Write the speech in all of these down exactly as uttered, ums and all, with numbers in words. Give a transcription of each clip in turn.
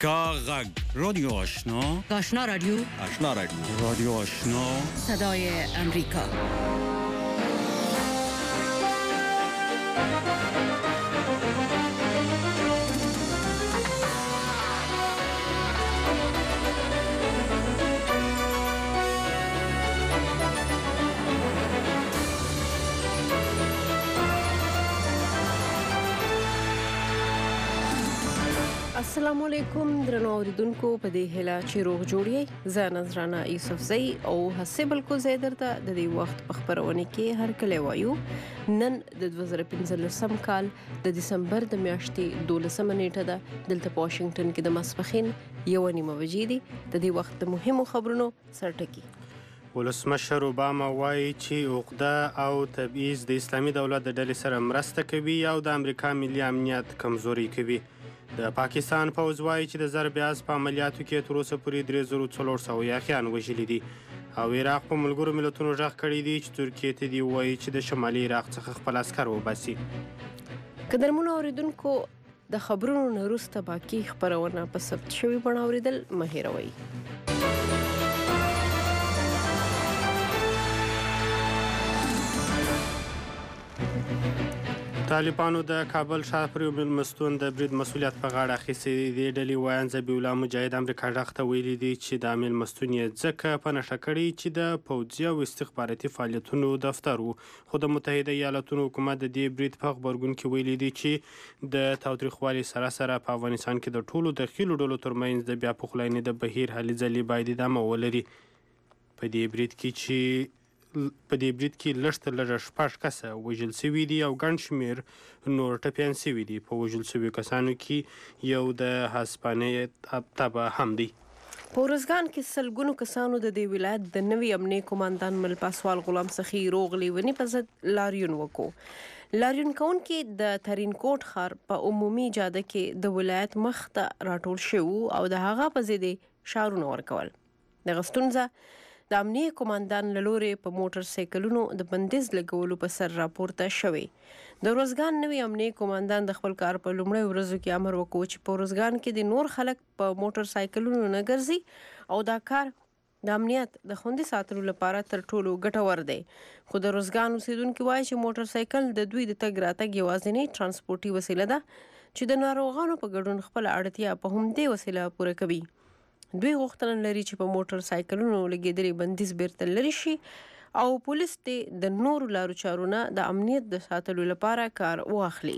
کاغذ رادیو آشنا آشنا رادیو آشنا رادیو رادیو آشنا صدای امریکا. السلام علیکم درنو اوریدونکو، په دې هیله چې روغ جوړ یې. زه نذرانه یوسفزۍ او هسې بلکل ځای درته د دې وخت په خپرونه کې هرکلی وایو. نن د دوه زره پنځلسم کال د دسمبر د میاشتې دولسمه نیټه ده. دلته په واشنګټن کې د ماسپښین یوه نیمه بجې دي. د دې وخت د مهمو خبرونو سرټکي. ولسمشر اوباما وایي چې عقده او تبعیض د اسلامي دولت د ډلې سره مرسته کوي او د امریکا ملي امنیت کمزوري کوي. د پاکستان پوځ وایي چې د ضرب عض په عملیاتو کې تر اوسه پورې درې زره څلور سوه یاغیان وژلي دي او عراق په ملګرو ملتونو غږ کړی دی چې ترکیې ته دې ووایي چې د شمالي عراق څخه خپل عسکر وباسي. قدرمنو اوریدونکو، د خبرونو نه وروسته باقي خپرونه په ثبت شوي بڼه اوریدل مه هېروئ. طالبانو د کابل ښار پر یو مېلمستون د برید مسؤلیت په غاړه اخیستی دی. دې ډلې ویاند ذبیح الله مجاهد امریکا غږ ته ویلي دي چې دا مېلمستون یې ځکه په نښه کړی چې د پوځي او استخباراتي فعالیتونو دفتر و. خو د متحده ایالتونو حکومت د دې برید په غبرګون کې ویلي دي چې د تاوتریخوالي سره سره په افغانستان کې د ټولو دخیلو ډلو ترمنځ د بیا پخلاینې د بهیر هلې ځلې باید ادامه ولري. په دې برید کې چې په دې برید کې لږ تر لږه شپږ کسه وژل سوي دي او ګڼ شمېر نور ټپیان سوي دي. په وژل سویو کسانو کې یو د هسپانیې تبه هم دی. په ارزګان کې سلګونو کسانو د دې ولایت د نوي امنیه قوماندان ملپاسوال غلام سخي روغ لیوني په ضد لاریون وکړو. لاریون کوونکي د ترینکوټ ښار په عمومي جاده کې د ولایت مخ ته راټول شوي او د هغه په ضد یې شعارونه ورکول. دغه ستونزه د امنیه قوماندان له لورې په موټر سایکلونو د بندیز لګولو په سر راپورته شوی. د ارزګان نوي امنیه قوماندان د خپل کار په لومړۍ ورځو کې امر وکړ چې په ارزګان کې د نور خلک په موټر سایکلونو نه ګرځي او دا کار د امنیت د خوندي ساتلو لپاره تر ټولو ګټور دی. خو د ارزګان اوسیدونکي وایي چې موټر سایکل د دوی د تګ راتګ یوازینۍ ترانسپورټي وسیله ده چې د ناروغانو په ګډون خپله اړتیا په همدې وسیله پوره کوي. دوی غوښتنه لري چې په موټر سایکلونو لګېدلې بندیز بیرته لرې شي او پولیس دې د نورو لارو چارو نه د امنیت د ساتلو لپاره کار واخلي.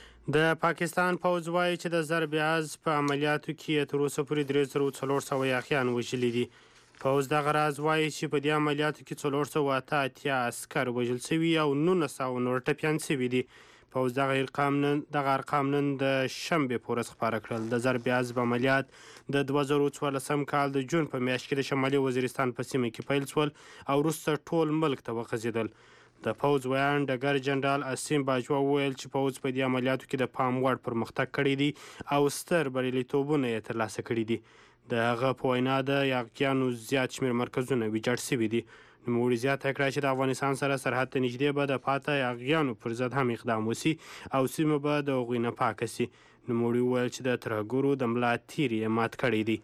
د پاکستان پوځ وایي چې د ضرب عض په عملیاتو کې تر اوسه پورې درې زره څلور سوه یاغیان وژلي دي. پوځ دغه راز وایي چې په دې عملیاتو کې څلور سوه اته اتیا عسکر وژل سوي او نولس سوه نور ټپیان سوي دي. پوځ دغه ارقام نن دغه ارقام نن د شنبې په ورځ خپاره کړل. د ضرب عض عملیات د دوه زره څوارلسم کال د جون په میاشت کې د شمالي وزیرستان په سیمه کې پیل شول او وروسته ټول ملک ته وخځېدل. د پوځ ویاند ډګر جنرال اسیم باجوا وویل چې پوځ په دې عملیاتو کې د پام وړ پرمختګ کړی دی او ستر بریالیتوبونه یې ترلاسه کړي دي. د هغه په وینا د یاغیانو زیات شمېر مرکزونه ویجاړ سوي دي. نوموړي زیاته کړه چې د افغانستان سره سرحد ته نږدې به د پاته یاغیانو پر ضد هم اقدام وسي او سیمه به د هغوی نه پاکه سي. نوموړي وویل چې د ترهګرو د ملا تیر یې مات کړی دی.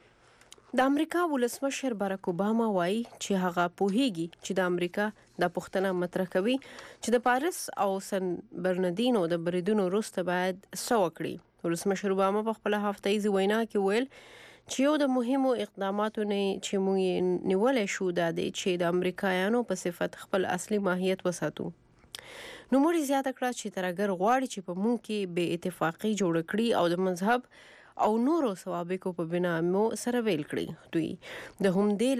د امریکا ولسمشر باراک اوباما وایي چې هغه پوهیږي چې د امریکا دا پوښتنه مطرح کوي چې د پاریس او سن برناردینو د بریدونو وروسته باید څه وکړي. ولسمشر اوباما په خپله هفتهیزې وینا کې ویل چې یو د مهمو اقداماتو نه چې موږ یې نیولی شو دا دی چې د امریکایانو په صفت خپل اصلي ماهیت وساتو. نوموړي زیاته کړه چې ترهګر غواړي چې په موږ کې بې اتفاقي جوړه کړي او د مذهب او نورو سوابقو په بنا مو سره ویل کړي. دوی د همدې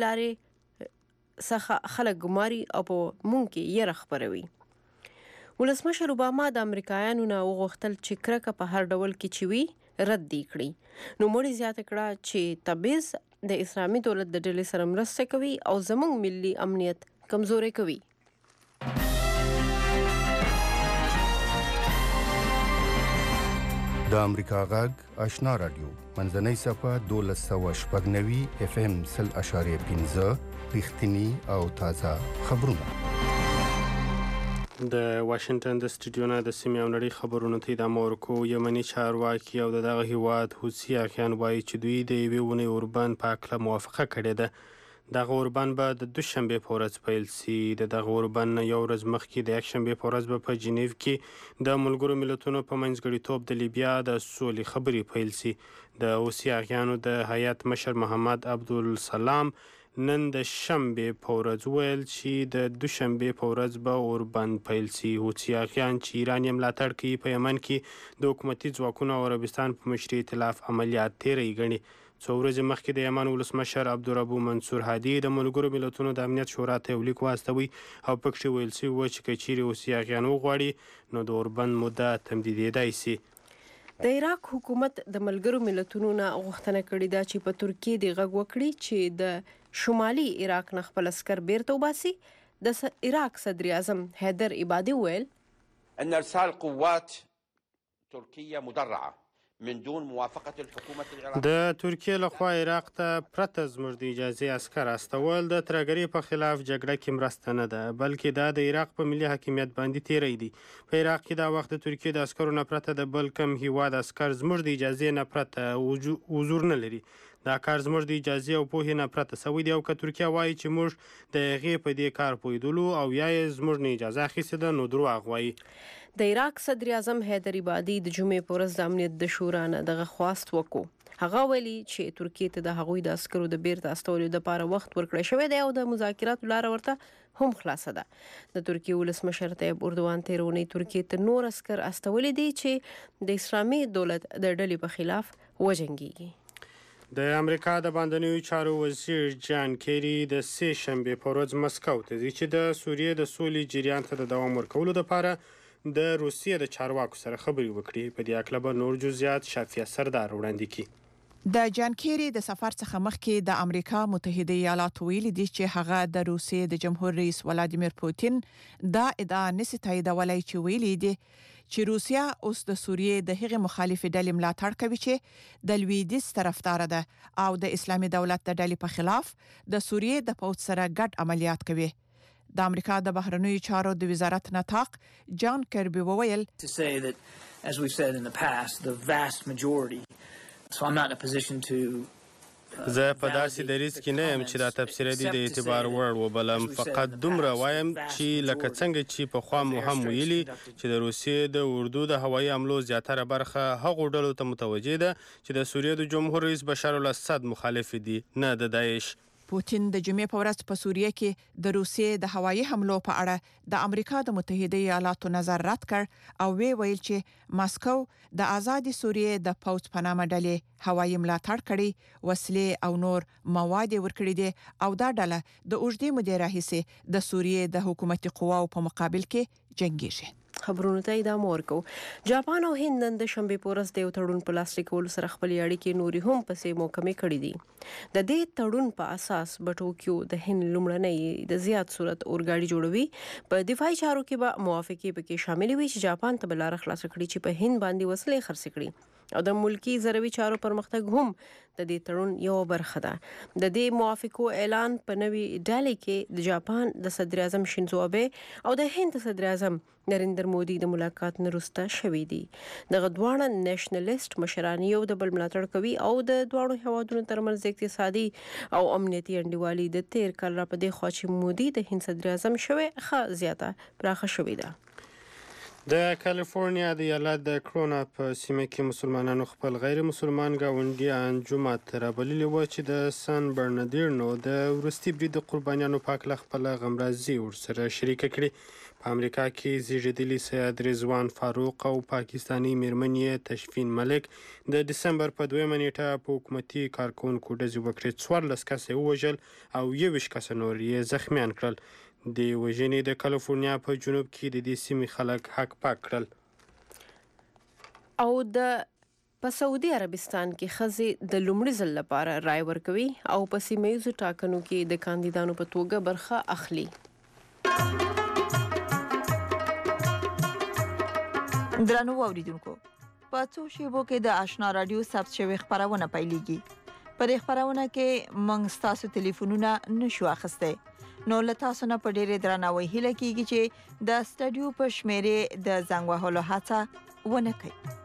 لارې څخه خلک ګماري او په موږ کې یره خپروي. ولسمشر اوباما د امریکایانو نه وغوښتل چې کرکه په هر ډول کې چې وي رد دي کړي. نوموړي زیاته کړه چې تبعیض د اسلامي دولت د ډلې سره مرسته کوي او زموږ ملي امنیت کمزوری کوي. د امریکا غږ آشنا رادیو منځنۍ صفحه دولس سوه شپږ نوي اف ام سل اشاریه پنځه رښتینی او تازه خبرونه. د واشنگټن د سټوډیو نه د سیمې او نړۍ خبرونو ته ادامه ورکوو. یمني چارواکي او د دغه هیواد حوثي اخیان وایي چې دوی د یوې اونۍ اوربند په هکله موافقه کړې ده. دغه اوربند به د دوشنبې په ورځ پیل سي. د دغه اوربند نه یو ورځ مخکې د یکشنبې په ورځ به په جنیو کې د ملګرو ملتونو په منځګړیتوب د لیبیا د سولې خبرې پیل سي. د حوثي اخیانو د هیات مشر محمد عبدالسلام نن د شنبې په ورځ ویل چې د دوشنبې په ورځ به اوربند پیل سي. حوثي اخیان چې ایران یې ملاتړ کوي په یمن کې د حکومتي ځواکونو او عربستان په مشرۍ ائتلاف عملیات تیری ګڼي. څو ورځې مخکې د یمن ولسمشر عبدالربو منصور هادي د ملګرو ملتونو د امنیت شورا ته یو لیک واستوي او پکې ویل شوي وه چې که چیرې حوثي اخیان وغواړي نو د اوربند موده تمدیدېدای سي. د عراق حکومت د ملګرو ملتونو نه غوښتنه کړې ده چې په ترکیې د غږ وکړي چې د شمالي عراق نه خپل عسکر بیرته وباسي. د عراق صدر اعظم حیدر عبادي ویل ان ارسال قوات ترکیه مدرعه من دون موافقه الحكومه العراقيه. د ترکیې لخوا عراق ته پرته زموږ د اجازې عسکر استول د ترهګرۍ په خلاف جګړه کې مرسته نه ده، بلکې دا د عراق په ملي حاکمیت باندې تیری دی. په عراق کې دا وخت د ترکیې د عسکرو نه پرته د بل کم هیواد عسکر زموږ د اجازې نه پرته حضور نه لري. دا کار زموږ د اجازې او پوهې نه پرته سوی دی، او که ترکیه وایي چې موږ د هغې په دې کار پوهېدلو او یا یې زموږ نه اجازه اخیستې ده نو دروغ وایي. د عراق صدر اعظم حیدر عبادي د جمعې په ورځ د امنیت د شورا نه دغه خواست وکړو. هغه ویلي چې ترکیې ته د هغوی د عسکرو د بیرته استولو لپاره وخت ورکړی شوی دی او د مذاکراتو لاره ورته هم خلاصه ده. د ترکیې ولسمشر طیب اردوان تېره اونۍ ترکیې ته نور عسکر استولي دي چې د اسلامي دولت د ډلې په خلاف وجنګېږي. د امریکا د باندنیو چارو وزیر جان کیری د سې شنبې په ورځ مسکو ته ځي چې د سوریې د سولې جریان ته د دوام ورکولو لپاره د روسیې د چارواکو سره خبرې وکړي. په دې اړه به نور جزئیات شافیه سردار وړاندې کړي. د جان کیری د سفر څخه مخکې د امریکا متحده ایالاتو ویلي دي چې هغه د روسیې د جمهور رئیس ولادیمیر پوتین دا ادعا نشي تاییدولای چې ویلي دي چې روسیا اوس د سوریې د هغې مخالفې ډلې ملاتړ کوي چې د لویدیځ طرفدار ده او د اسلامي دولت د ډلې په خلاف د سوریې د پوځ سره ګډ عملیات کوي. د امریکا د بهرنیو چارو د وزارت نطاق جان کربي وویل زه په داسې دریځ کې نه یم چې دا تبصره دي د اعتبار وړ وبلم، فقط دومره وایم چې لکه څنګه چې پخوا مو هم ویلي چې د روسیې د اردو د هوایي حملو زیاتره برخه هغو ډلو ته متوجه ده چې د سوریې د جمهور رئیس بشار الاسد مخالف دي، نه د داعش. پوتین د جمعې په ورځ په سوریه کې د روسیې د هوایي حملو په اړه د امریکا د متحده ایالاتو نظر رد کړ او وی ویل چې ماسکو د آزادې سوریې د پوځ په نامه ډلې هوایي ملاتړ کړي، وسلې او نور مواد ورکړي دي او دا ډله د اوږدې مودې راهیسې د سوریې د حکومتي قواو په مقابل کې جنګیږي. خبرونو ته ادامه ورکو. جاپان او هند نن د شنبې په ورځ د یو تړون په لاسلیک کولو سره خپلې اړیکې نورې هم پسې محکمې کړې دي. د دې تړون په اساس به ټوکیو د هند لومړنۍ د زیات صورت اورګاډي جوړوي. په دفاعي چارو کې به موافقې پکې شاملې وي چې جاپان ته به لاره خلاصه کړي چې په هند باندې وسلې خرڅ کړي او د ملکی زروي چارو پرمختګ هم د دې تړون یو برخه ده. د دې موافقو اعلان په نوي ډالۍ کې د جاپان د صدر اعظم شینزو ابه او د هند صدر اعظم نریندر مودي د ملاقات نه وروسته شوې دي. دغه دواړه نېشنلیست مشران یو د بل ملاتړ کوي او د دواړو هیوادونو ترمنځ اقتصادي او امنیتي انډیوالي د تیر کال را په دې خوا چې مودي د هند صدر اعظم شوی ښه زیاته پراخه شوې ده. د کالیفورنیا د ایالت د کرونا په سیمه کې مسلمانانو خپل غیر مسلمان ګاونډیان جومات ته رابللي وو چې د سان برناردینو د وروستي برید د قربانیانو په هکله خپله غمرازي ورسره شریکه کړې. په امریکا کې زیږېدلي سید رضوان فاروق او پاکستاني میرمن یې تشفین ملک د دسمبر په دویمه نیټه په حکومتي کارکوونکو ډزې وکړې. څوارلس کسه یې ووژل او یوویشت کسه نور یې زخمیان کړل. د وژنې د کالیفورنیا په جنوب کې د دې سیمې خلک حق پاک کړل. او د په سعودي عربستان کې ښځې د لومړي ځل لپاره رای ورکوي او په سیمه ییزو ټاکنو کې د کاندیدانو په توګه برخه اخلي. درنو اوریدونکو، په څو شیبو کې د آشنا رادیو ثبت شوی خبرونه پیلېږي. په دې خبرونه کې موږ ستاسو ټلیفونونه نشو اخیستی. نو له تاسو نه په ډېرې درناوي هیله کیږي چې د سټډیو په شمیرې د زنګ وهلو هڅه ونه کړئ.